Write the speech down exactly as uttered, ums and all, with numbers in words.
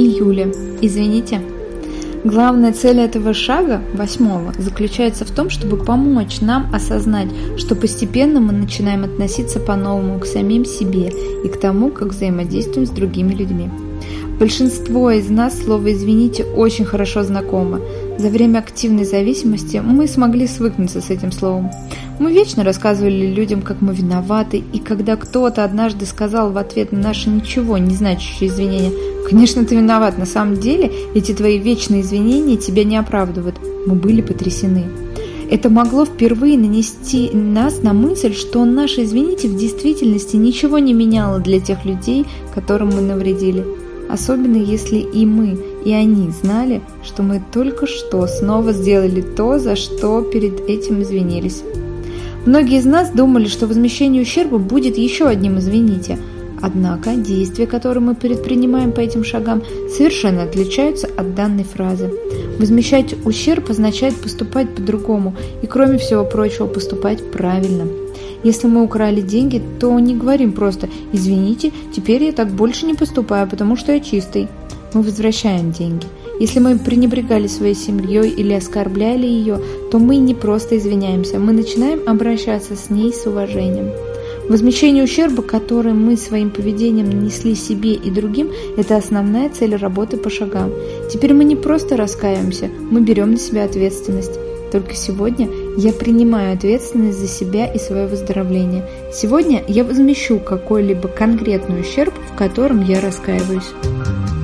июля. Извините. Главная цель этого шага, восьмого, заключается в том, чтобы помочь нам осознать, что постепенно мы начинаем относиться по-новому к самим себе и к тому, как взаимодействуем с другими людьми. Большинство из нас слово «извините» очень хорошо знакомо. За время активной зависимости мы смогли свыкнуться с этим словом. Мы вечно рассказывали людям, как мы виноваты, и когда кто-то однажды сказал в ответ на наши ничего не значащие извинения: «Конечно, ты виноват, на самом деле эти твои вечные извинения тебя не оправдывают», мы были потрясены. Это могло впервые нанести нас на мысль, что наше «извините» в действительности ничего не меняло для тех людей, которым мы навредили. Особенно если и мы, и они знали, что мы только что снова сделали то, за что перед этим извинились. Многие из нас думали, что возмещение ущерба будет еще одним «извините». Однако действия, которые мы предпринимаем по этим шагам, совершенно отличаются от данной фразы. Возмещать ущерб означает поступать по-другому и, кроме всего прочего, поступать правильно. Если мы украли деньги, то не говорим просто «извините, теперь я так больше не поступаю, потому что я чистый». Мы возвращаем деньги. Если мы пренебрегали своей семьей или оскорбляли ее, то мы не просто извиняемся, мы начинаем обращаться с ней с уважением. Возмещение ущерба, который мы своим поведением нанесли себе и другим, это основная цель работы по шагам. Теперь мы не просто раскаиваемся, мы берем на себя ответственность. Только сегодня я принимаю ответственность за себя и свое выздоровление. Сегодня я возмещу какой-либо конкретный ущерб, в котором я раскаиваюсь.